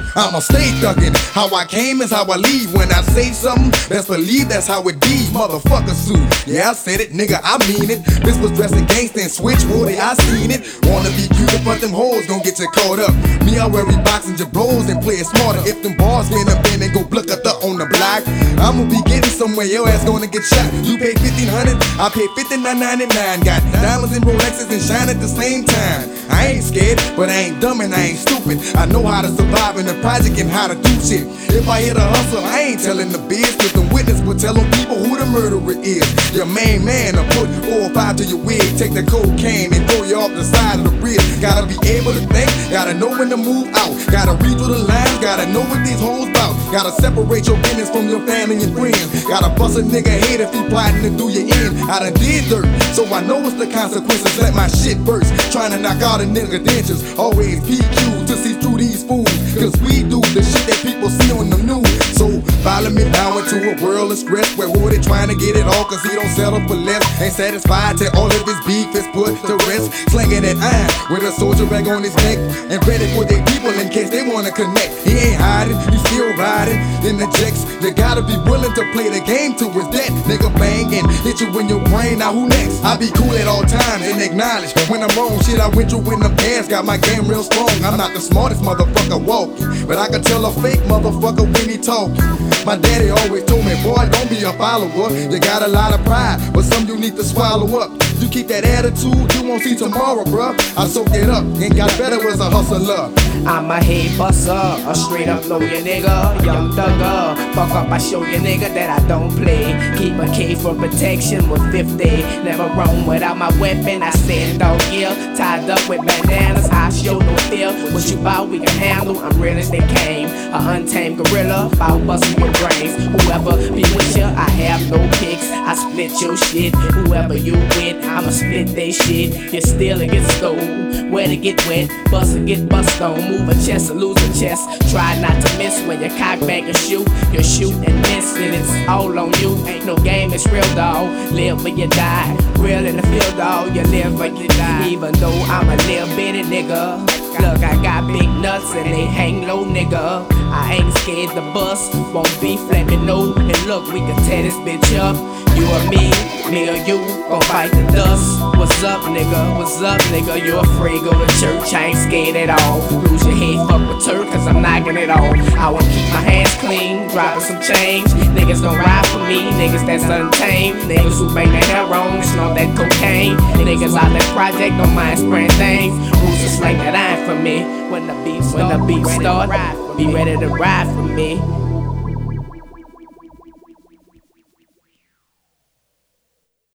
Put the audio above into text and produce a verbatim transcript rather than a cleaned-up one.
I'ma stay thuggin'. How I came is how I leave. When I say something, best believe that's how it be. Motherfucker suit. Yeah, I said it, nigga, I mean it. This was dressing gangsta and switch, woody, I seen it. Wanna be cute, but them hoes gon' get you caught up. Me, I wear boxing your bros and play it smarter. If them bars get up in and go bluck up on the block, I'ma be getting somewhere, your ass gonna get shot. You pay fifteen hundred, I pay fifty-nine ninety-nine. Got diamonds and Rolexes and shine at the same time. I ain't scared, but I ain't dumb and I ain't stupid. I know how to survive in the project and how to do shit. If I hit a hustle, I ain't telling the biz, cause the witness will tell them people who the murderer is. Your main man will put four or five to your wig, take the cocaine and throw you off the side of the bridge. Gotta be able to think, gotta know when to move out, gotta read through the lines, gotta know what these hoes bout. Gotta separate your business from your family and friends. Gotta bust a nigga head if he plotting to do your end. I done did dirt, so I know what's the consequences. Let my shit burst, trying to knock out a nigga dentures. Always P Q to see through these fools, cause we do the shit that people see on the news. So follow me now into a world of stress, where who they trying to get it all, cause he don't settle for less. Ain't satisfied till all of his beef is put to rest. Slinging that iron with a soldier rag on his neck, and ready for their people in case they wanna connect. He ain't hiding, he still riding in the jets. You gotta be willing to play the game to his death. Nigga bang and hit you in your brain, now who next? I be cool at all times and acknowledge when I'm wrong. Shit I went through in the past, got my game real strong. I'm not the smartest motherfucker walking, but I can tell a fake motherfucker when he talking. My daddy always told me, boy, don't be a follower. You got a lot of pride, but some you need to swallow up. You keep that attitude, you won't see tomorrow, bruh. I soaked it up, ain't got better as a hustler. I'm a head buster, a straight up know ya nigga, young thugger. Fuck up, I show ya nigga that I don't play. Keep a K for protection with fifty. Never roam without my weapon, I stand dog yeah. Tied up with bananas, I show no fear. What you bout, we can handle, I'm real as they came. A untamed gorilla, bout busting your brains. Whoever be with ya, I have no picks. I split your shit, whoever you with, I'ma split they shit. You steal and get stole, where to get wet, bust and get bust on. Move a chest or lose a chest. Try not to miss when you cock back and shoot. You shoot and miss and it's all on you. Ain't no game, it's real dog. Live or you die. Real in the field dog. You live or you die. Even though I'm a little bitty nigga. Look, I got big nuts and they hang low, nigga. I ain't scared to bust, won't beef, let me know. And look, we can tear this bitch up. You or me, me or you, gon' bite the dust. What's up, nigga? What's up, nigga? You afraid, go to church, I ain't scared at all. Lose your head, fuck with Turk, cause I'm knocking it off. I wanna keep my hands clean, dropping some change. Niggas don't ride for me, niggas that's untamed. Niggas who bang their hair wrong, snort that cocaine. Niggas out that project, don't mind spraying things. Who's to slang that iron for me? When the beat, when the beat start, be ready to ride for me.